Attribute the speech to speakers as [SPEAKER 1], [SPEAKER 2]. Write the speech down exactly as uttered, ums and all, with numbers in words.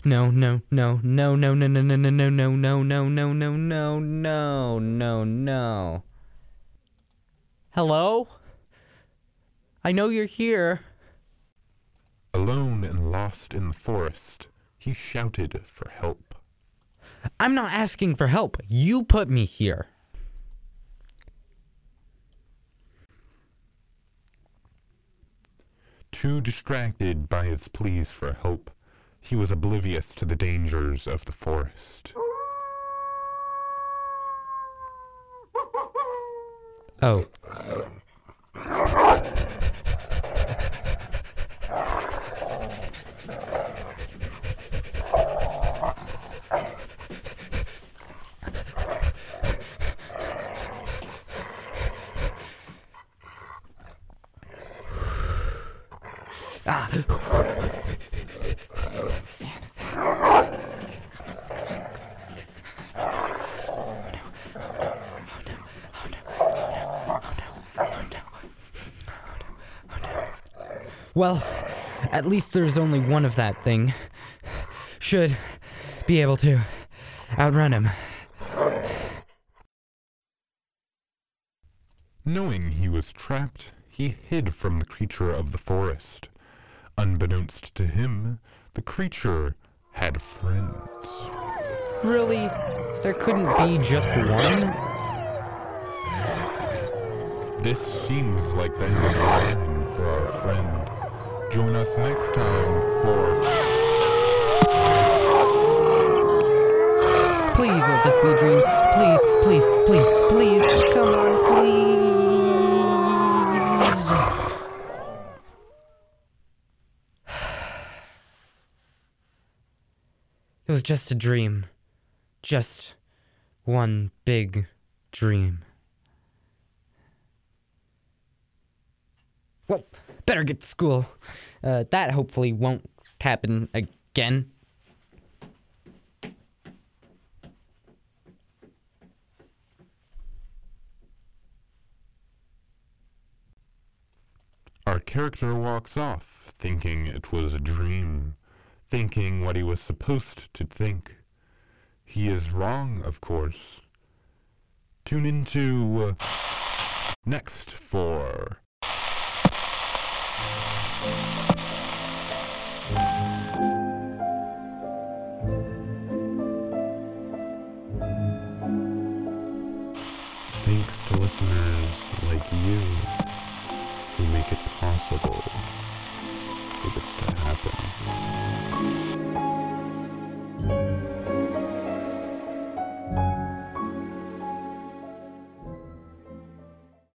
[SPEAKER 1] no, no, no, no, no, no, no, no, no, no, no, no, no, no, no, no, no, no, no. Hello? I know you're here.
[SPEAKER 2] Alone and lost in the forest, he shouted for help.
[SPEAKER 1] I'm not asking for help. You put me here.
[SPEAKER 2] Too distracted by his pleas for help, he was oblivious to the dangers of the forest.
[SPEAKER 1] Oh. Ah. Well, at least there's only one of that thing. Should be able to outrun him.
[SPEAKER 2] Knowing he was trapped, he hid from the creature of the forest. Unbeknownst to him, the creature had friends.
[SPEAKER 1] Really? There couldn't be just one?
[SPEAKER 2] This seems like the end of the line for our friend. Join us next time for...
[SPEAKER 1] Please let this be a dream. Please, please, please, please. Come on, please. It was just a dream. Just one big dream. Well, better get to school. Uh, that hopefully won't happen again.
[SPEAKER 2] Our character walks off, thinking it was a dream, thinking what he was supposed to think. He is wrong, of course. Tune into uh, next for... Thanks to listeners like you who make it possible.